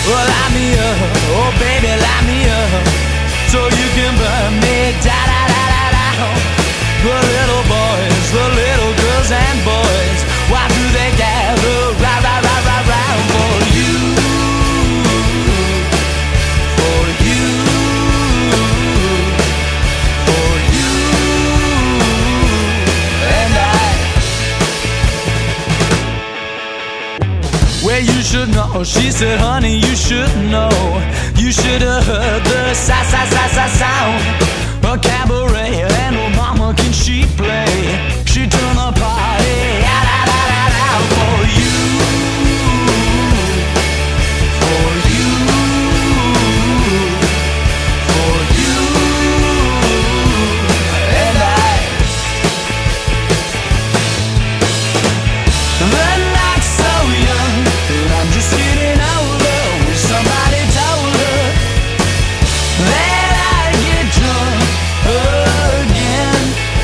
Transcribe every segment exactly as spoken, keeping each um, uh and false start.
Well, light me up, oh baby, light me up, so you can burn me, da da da da da. The little boys, the little girls and boys, why do they gather round, round, round, round, round for you, for you, for you, and I. Well, you should know, she said, honey, you should know. You should have heard the sa sa sa sa sound. A cabaret, and oh mama, can she play? She turned the party out, out, out, out, out for you, for you, for you, and I. The night's so young, and I'm just getting older. Wish somebody told her that I'd get drunk again.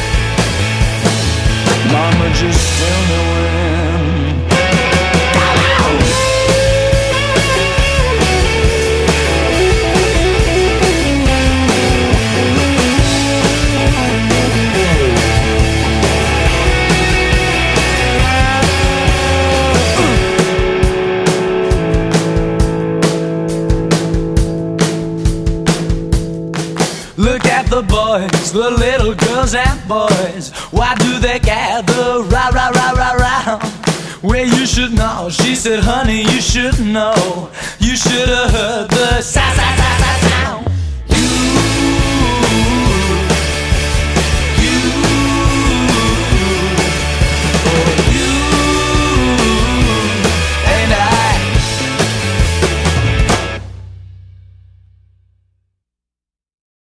Mama, just tell me when. Look at the boys, the little girls and boys. Why do they gather round, round, round, round, round? Well, you should know. She said, honey, you should know. You should have heard the sa sa sa sa